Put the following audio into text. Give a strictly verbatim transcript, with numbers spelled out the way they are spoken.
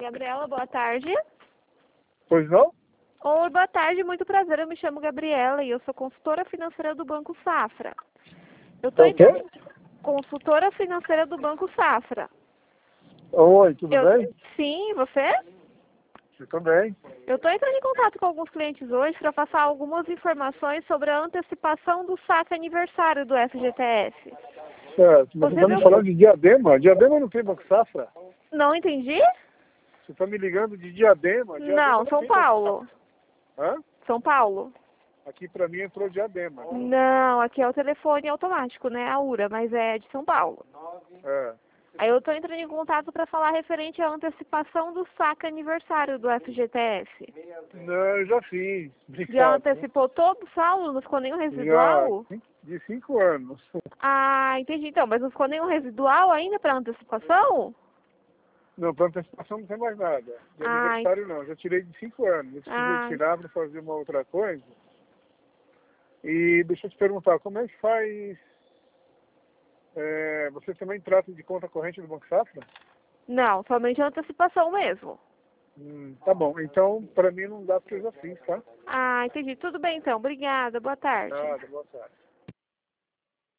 Gabriela, boa tarde. Pois não? Oi, boa tarde, muito prazer. Eu me chamo Gabriela e eu sou consultora financeira do Banco Safra. Eu tô É o quê? entrando... Consultora financeira do Banco Safra. Oi, tudo Eu... bem? Sim, você? Eu também. Eu estou entrando em contato com alguns clientes hoje para passar algumas informações sobre a antecipação do saque aniversário do F G T S. Certo, mas Você você está me viu- falando de Diadema? Diadema não tem Banco Safra? Não entendi? Você está me ligando de Diadema? Diadema Não, São tem Banco Paulo. Safra. Hã? São Paulo. Aqui para mim entrou Diadema. Não, aqui é o telefone automático, né? A URA, mas é de São Paulo. É. Aí eu estou entrando em contato para falar referente à antecipação do saque aniversário do F G T S. Não, eu já fiz. Já Obrigado. antecipou todo o saldo? Não ficou nenhum residual? Já, de cinco anos. Ah, entendi. Então, mas não ficou nenhum residual ainda para antecipação? Não, para antecipação não tem mais nada. De Ah, aniversário não, já tirei de cinco anos. Eu precisei Ah. tirar para fazer uma outra coisa. E deixa eu te perguntar, como é que faz... É, você também trata de conta corrente do Banco Safra? Não, somente a antecipação mesmo. Hum, tá bom, então para mim não dá porque eu já fiz, tá? Ah, entendi. Tudo bem então. Obrigada. Boa tarde. Nada, boa tarde.